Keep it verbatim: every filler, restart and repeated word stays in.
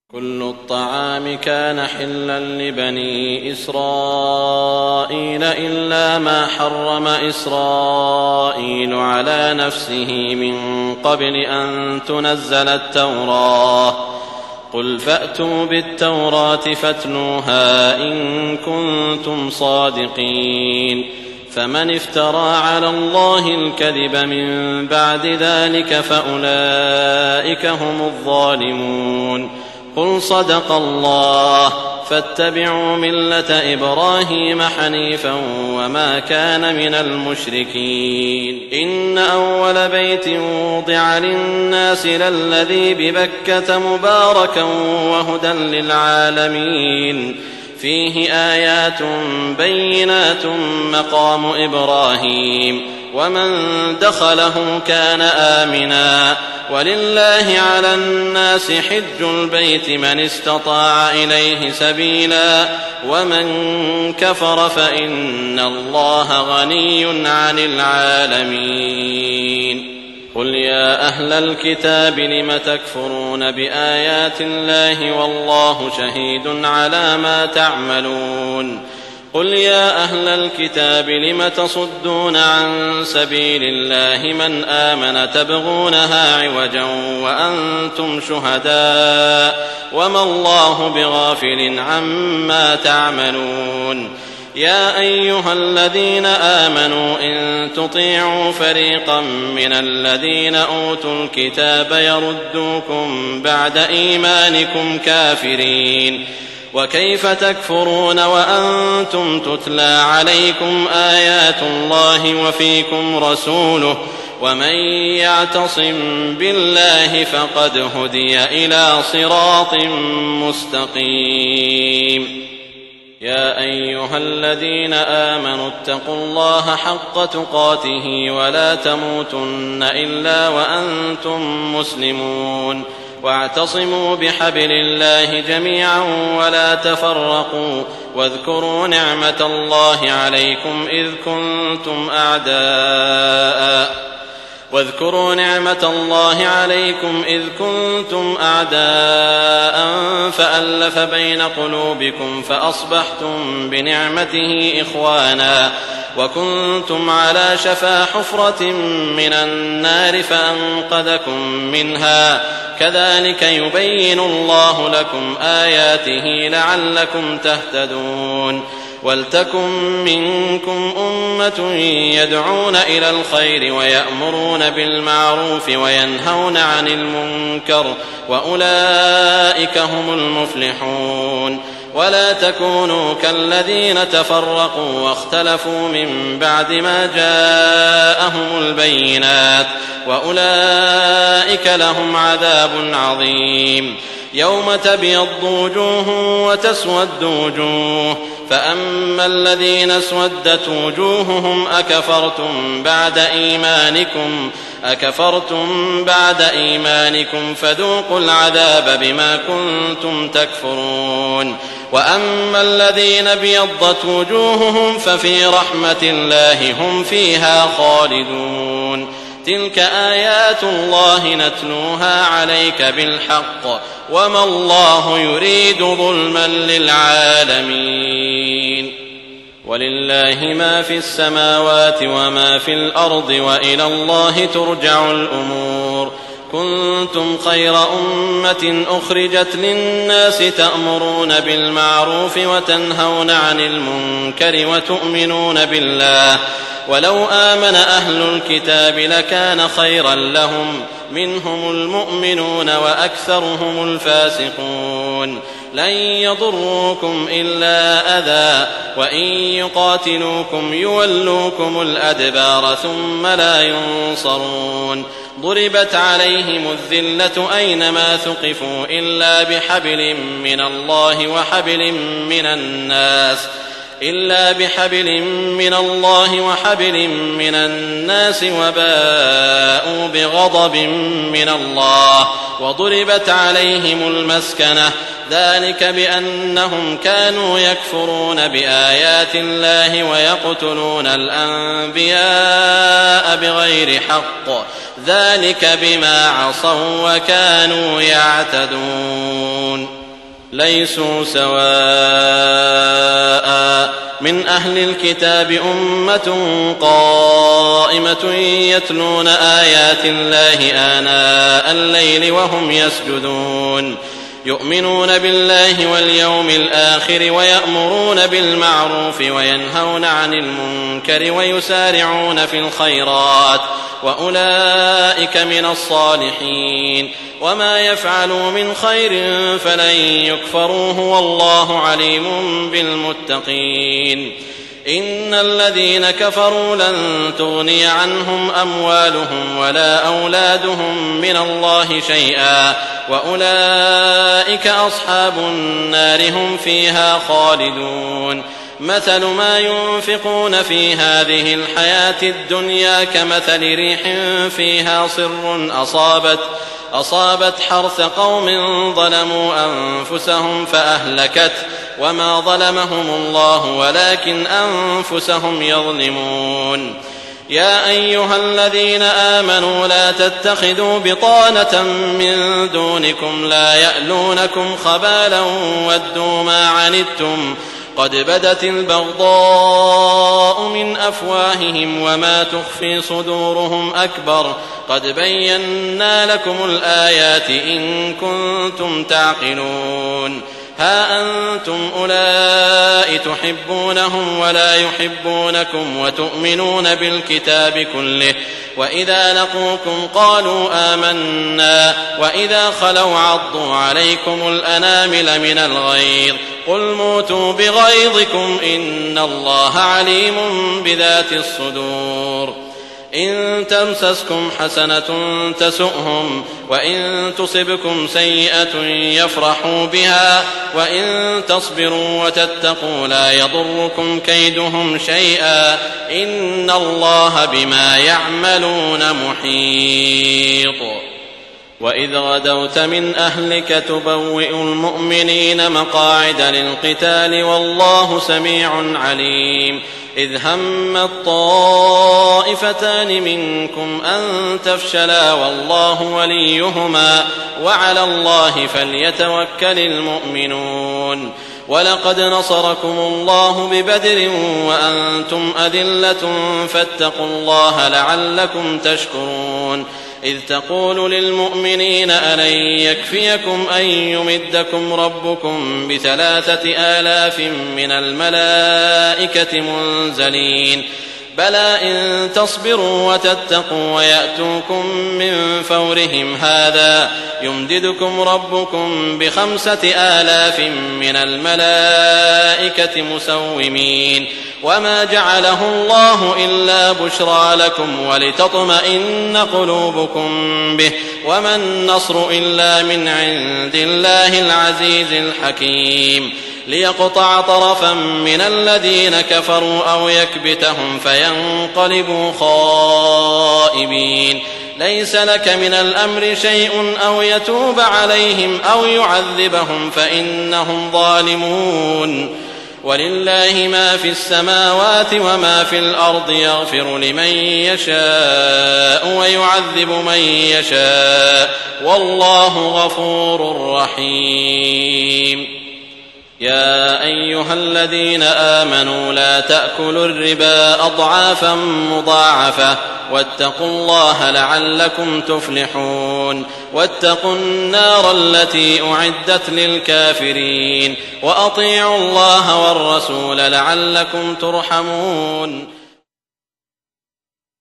كل الطعام كان حلا لبني إسرائيل إلا ما حرم إسرائيل على نفسه من قبل أن تنزل التوراة. قل فأتوا بالتوراة فاتلوها إن كنتم صادقين. فمن افترى على الله الكذب من بعد ذلك فأولئك هم الظالمون. قل صدق الله فاتبعوا ملة إبراهيم حنيفا وما كان من المشركين. إن أول بيت وضع للناس للذي ببكة مباركا وهدى للعالمين فيه آيات بينات مقام إبراهيم ومن دخله كان آمنا ولله على الناس حج البيت من استطاع إليه سبيلا ومن كفر فإن الله غني عن العالمين. قل يا أهل الكتاب لم تكفرون بآيات الله والله شهيد على ما تعملون. قل يا أهل الكتاب لم تصدون عن سبيل الله من آمن تبغونها عوجا وأنتم شهداء وما الله بغافل عما تعملون. يا أيها الذين آمنوا إن تطيعوا فريقا من الذين أوتوا الكتاب يردوكم بعد إيمانكم كافرين. وكيف تكفرون وأنتم تتلى عليكم آيات الله وفيكم رسوله ومن يعتصم بالله فقد هدي إلى صراط مستقيم. يا أيها الذين آمنوا اتقوا الله حق تقاته ولا تموتن إلا وأنتم مسلمون. واعتصموا بحبل الله جميعا ولا تفرقوا واذكروا نعمة الله عليكم إذ كنتم أعداء واذكروا نعمة الله عليكم إذ كنتم أعداء فألف بين قلوبكم فأصبحتم بنعمته إخوانا وكنتم على شفا حفرة من النار فأنقذكم منها. كذلك يبين الله لكم آياته لعلكم تهتدون. ولتكن منكم أمة يدعون إلى الخير ويأمرون بالمعروف وينهون عن المنكر وأولئك هم المفلحون. ولا تكونوا كالذين تفرقوا واختلفوا من بعد ما جاءهم البينات وأولئك لهم عذاب عظيم. يوم تبيض وجوه وتسود وجوه فأما الذين اسودت وجوههم أكفرتم بعد إيمانكم أكفرتم بعد إيمانكم فذوقوا العذاب بما كنتم تكفرون. وأما الذين ابيضت وجوههم ففي رحمة الله هم فيها خالدون. تلك آيات الله نتلوها عليك بالحق وما الله يريد ظلما للعالمين. ولله ما في السماوات وما في الأرض وإلى الله ترجع الأمور. كنتم خير أمة أخرجت للناس تأمرون بالمعروف وتنهون عن المنكر وتؤمنون بالله. ولو آمن أهل الكتاب لكان خيرا لهم منهم المؤمنون وأكثرهم الفاسقون. لن يضروكم إلا أذى وإن يقاتلوكم يولوكم الأدبار ثم لا ينصرون. ضربت عليهم الذلة أينما ثقفوا إلا بحبل من الله وحبل من الناس إلا بحبل من الله وحبل من الناس وباءوا بغضب من الله وضربت عليهم المسكنة ذلك بأنهم كانوا يكفرون بآيات الله ويقتلون الأنبياء بغير حق ذلك بما عصوا وكانوا يعتدون. ليسوا سواء من أهل الكتاب أمة قائمة يتلون آيات الله آناء الليل وهم يسجدون يؤمنون بالله واليوم الآخر ويأمرون بالمعروف وينهون عن المنكر ويسارعون في الخيرات وأولئك من الصالحين وما يفعلوا من خير فلن يكفروه والله عليم بالمتقين إن الذين كفروا لن تغني عنهم أموالهم ولا أولادهم من الله شيئا وأولئك أصحاب النار هم فيها خالدون مثل ما ينفقون في هذه الحياة الدنيا كمثل ريح فيها صر أصابت أصابت حرث قوم ظلموا أنفسهم فأهلكت وما ظلمهم الله ولكن أنفسهم يظلمون يا أيها الذين آمنوا لا تتخذوا بطانة من دونكم لا يألونكم خبالا ودوا ما عنتم قد بدت البغضاء من أفواههم وما تخفي صدورهم أكبر قد بينا لكم الآيات إن كنتم تعقلون ها أنتم أولئك تحبونهم ولا يحبونكم وتؤمنون بالكتاب كله وإذا لقوكم قالوا آمنا وإذا خلوا عضوا عليكم الأنامل من الغيظ قل موتوا بغيظكم إن الله عليم بذات الصدور إن تمسسكم حسنة تسؤهم وإن تصبكم سيئة يفرحوا بها وإن تصبروا وتتقوا لا يضركم كيدهم شيئا إن الله بما يعملون محيط وإذ غدوت من أهلك تبوئ المؤمنين مقاعد للقتال والله سميع عليم إذ هم الطائفتان منكم أن تفشلا والله وليهما وعلى الله فليتوكل المؤمنون ولقد نصركم الله ببدر وأنتم أذلة فاتقوا الله لعلكم تشكرون إذ تقول للمؤمنين ألن يكفيكم أن يمدكم ربكم بثلاثة آلاف من الملائكة منزلين بلى إن تصبروا وتتقوا ويأتوكم من فورهم هذا يمددكم ربكم بخمسة آلاف من الملائكة مسومين وما جعله الله إلا بشرى لكم ولتطمئن قلوبكم به وما النصر إلا من عند الله العزيز الحكيم ليقطع طرفا من الذين كفروا أو يكبتهم فينقلبوا خائبين ليس لك من الأمر شيء أو يتوب عليهم أو يعذبهم فإنهم ظالمون ولله ما في السماوات وما في الأرض يغفر لمن يشاء ويعذب من يشاء والله غفور رحيم يا أيها الذين آمنوا لا تأكلوا الربا أضعافا مضاعفة واتقوا الله لعلكم تفلحون واتقوا النار التي أعدت للكافرين وأطيعوا الله والرسول لعلكم ترحمون